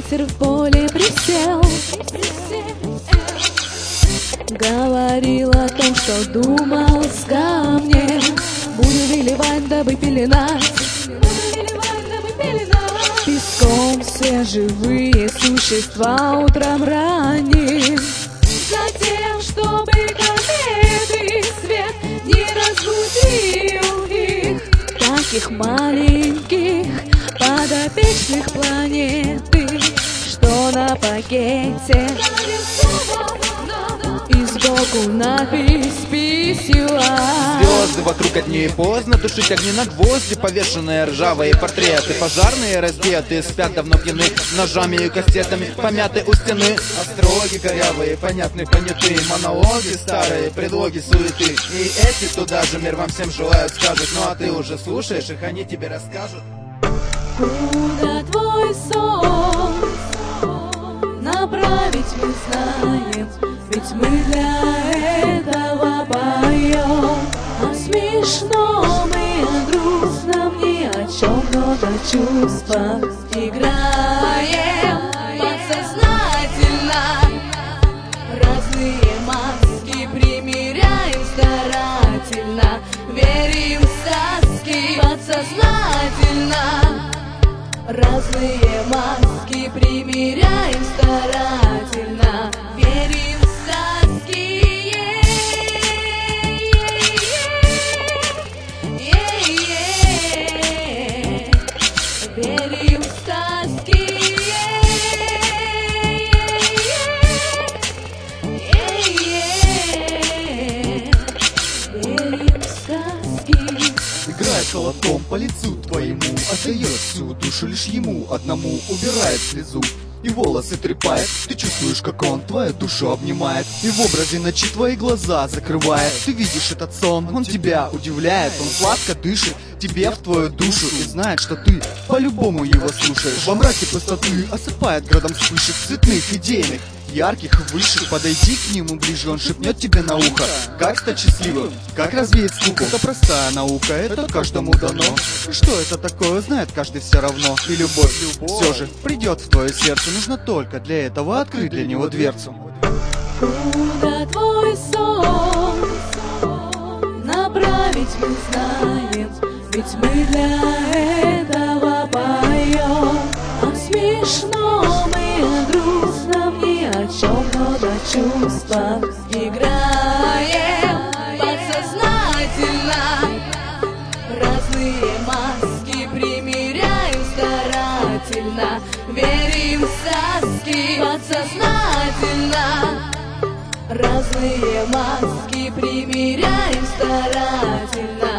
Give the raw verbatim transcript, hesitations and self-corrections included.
ветер в поле присел. Говорил о том, что думал с камнем. Буду выливать, дабы пеленать песком все живые существа утром ранним. Затем, чтобы кометы свет не разбудил их, таких маленьких подопечных планеты, что на пакете и сбоку надпись «Писюа». Звезды вокруг одни, поздно тушить огни на гвозди, повешенные ржавые портреты. Пожарные раздеты, спят давно пьяны, ножами и кастетами помяты у стены. Остроги корявые, понятные, понятые, монологи старые, предлоги суеты. И эти туда же мир вам всем желают, скажут. Ну а ты уже слушаешь их, они тебе расскажут. Куда твой сон направить мы знаем, ведь мы для этого поем. О смешном и о грустном, ни о чем, но на чувствах играем подсознательно. Разные маски примеряем старательно, верим в сказки подсознательно. Разные маски примеряем старательно, верим в сказки. Верим в сказки. Верим в сказки. Играет холодком по лицу твоему, отдает всю душу лишь ему одному, убирает слезу и волосы трепает. Ты чувствуешь, как он твою душу обнимает и в образе ночи твои глаза закрывает. Ты видишь этот сон, он тебя удивляет, он сладко дышит тебе в твою душу и знает, что ты по-любому его слушаешь. Во мраке пустоты осыпает градом вспышек цветных, идейных, ярких, высших. Подойди к нему ближе, он шепнет тебе на ухо, как стать счастливым, как развеять скуку. Это простая наука, это каждому дано. Что это такое, знает каждый все равно. И любовь, все же придет в твое сердце, нужно только для этого открыть для него дверцу. Куда твой сон направить мы знаем, ведь мы для этого поем. О смешном и о грустном, ни о чем, но на чувствах играем подсознательно. Разные маски примеряем старательно, верим в сказки подсознательно. Разные маски примеряем старательно,